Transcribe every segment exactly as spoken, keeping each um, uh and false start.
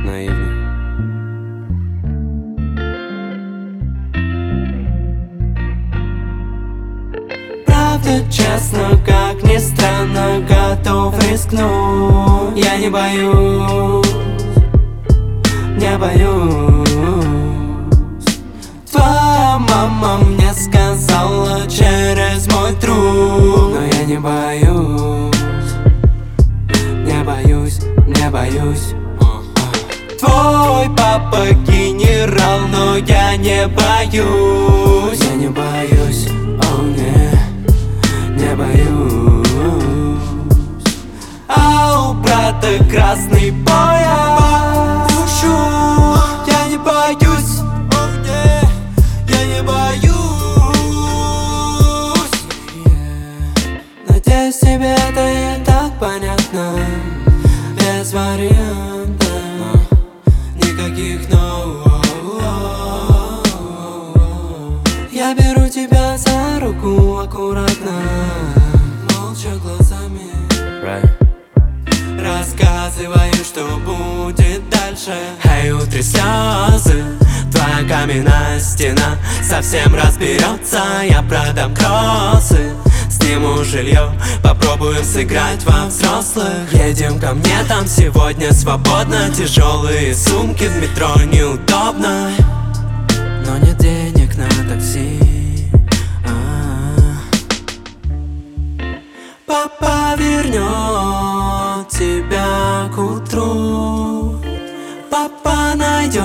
наивный. Правда, честно, как ни странно, готов рискнуть. Я не боюсь, не боюсь. Твоя мама мне сказала через мой труп, но я не боюсь, не боюсь, не боюсь. Твой папа генерал, но я не боюсь, я не боюсь, о не, не боюсь. А у брата красный пояс, пущу, я не боюсь, о не, я не боюсь. Надеюсь, тебе это и так понятно, без вариантов, никаких no. Я беру тебя за руку аккуратно, молча глазами, Right. рассказываю, что будет дальше. Эй, утри слезы, твоя каменная стена совсем разберется. Я продам кроссы, сниму жилье, попробуем сыграть во взрослых. Едем ко мне, там сегодня свободно. Тяжелые сумки в метро неудобно, но нет денег на такси. Папа вернет тебя к утру. Папа найдет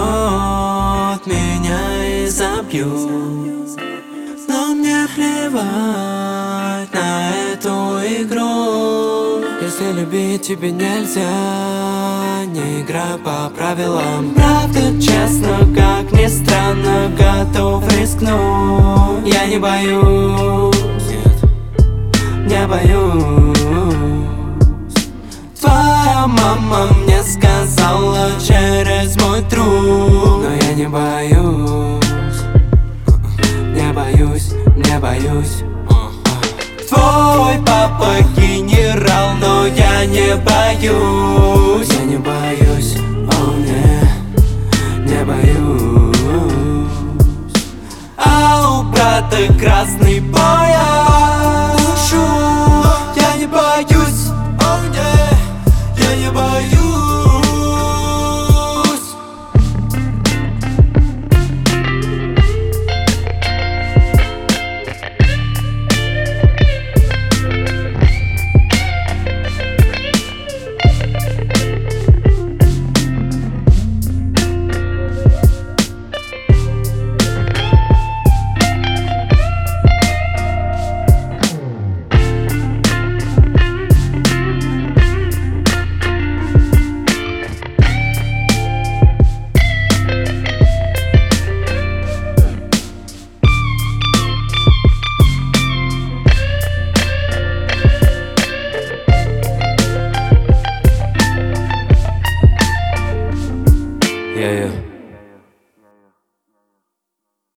меня и забьет, но мне плевать на эту игру. Если любить тебе нельзя, не играй по правилам. Правда, честно, как ни странно, готов рискнуть. Я не боюсь, не боюсь. Твоя мама мне сказала через мой труп, но я не боюсь, не боюсь, не боюсь. Твой папа генерал, но я не боюсь, я не боюсь.